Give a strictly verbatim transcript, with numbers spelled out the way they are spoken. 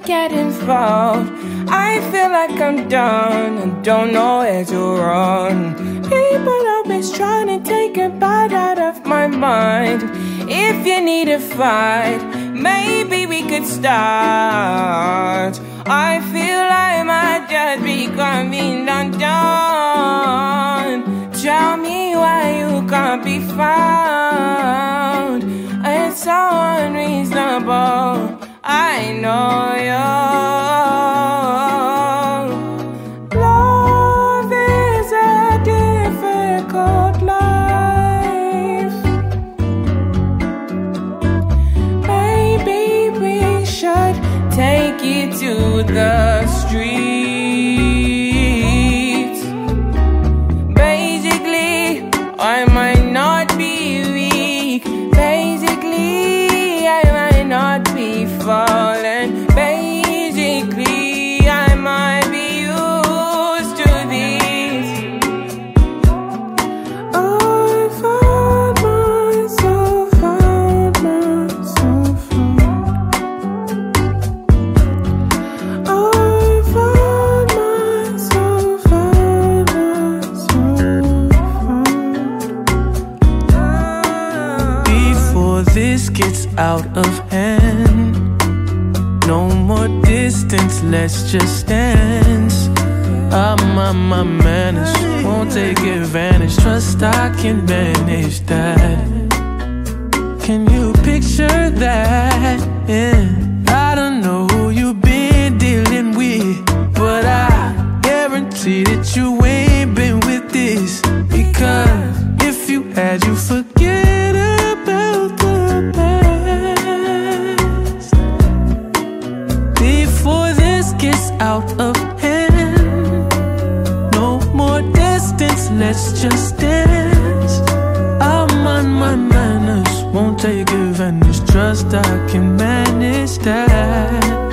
get involved. I feel like I'm done and don't know where to run. People always trying to take a bite out of my mind. If you need a fight, maybe we could start. I feel I might just be coming undone. Tell me why you can't be found. It's so unreasonable, I know you. Love is a difficult life. Maybe we should take it to the streets. Basically, I might not be weak. Basically, I might not be falling. Basically, I might be used to this. I found myself, found myself, I found myself, found myself. Before this gets out of hand, no more distance, let's just dance. I'm on my manners, won't take advantage. Trust I can manage that. Can you picture that? Yeah. I don't know who you've been dealing with, but I guarantee that you ain't been with this. Because if you had, you forget about the past. Before this gets out of hand, no more distance, let's just dance. I'm on my manners, won't take advantage. Trust I can manage that.